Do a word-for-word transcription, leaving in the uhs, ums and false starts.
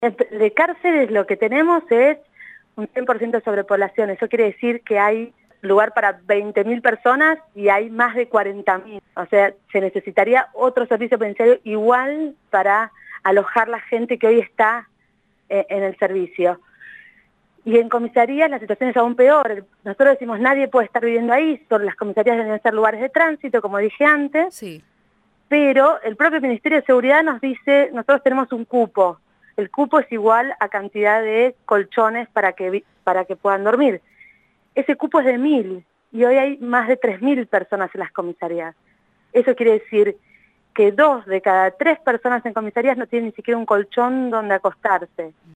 De cárceles lo que tenemos es un cien por ciento de sobrepoblación. Eso quiere decir que hay lugar para veinte mil personas y hay más de cuarenta mil. O sea, se necesitaría otro servicio penitenciario igual para alojar la gente que hoy está eh, en el servicio. Y en comisarías la situación es aún peor. Nosotros decimos nadie puede estar viviendo ahí, son las comisarías deben ser lugares de tránsito, como dije antes, sí. Pero el propio Ministerio de Seguridad nos dice, nosotros tenemos un cupo. El cupo es igual a cantidad de colchones para que, para que puedan dormir. Ese cupo es de mil y hoy hay más de tres mil personas en las comisarías. Eso quiere decir que dos de cada tres personas en comisarías no tienen ni siquiera un colchón donde acostarse.